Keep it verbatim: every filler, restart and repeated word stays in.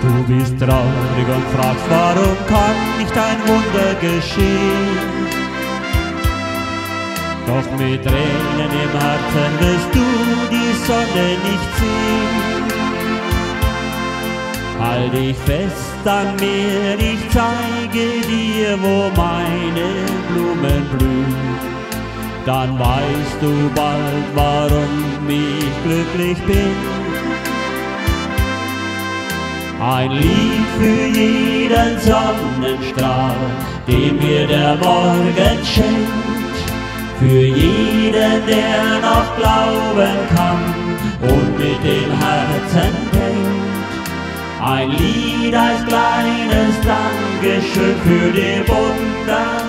Du bist traurig und fragst, warum kann nicht ein Wunder geschehen? Doch mit Tränen im Herzen wirst du die Sonne nicht sehen. Halt dich fest an mir, ich zeige dir, wo meine Blumen blühen. Dann weißt du bald, warum ich glücklich bin. Ein Lied für jeden Sonnenstrahl, den mir der Morgen schenkt. Für jeden, der noch glauben kann und mit dem Herzen denkt. Ein Lied als kleines Dankeschön für die Wunder,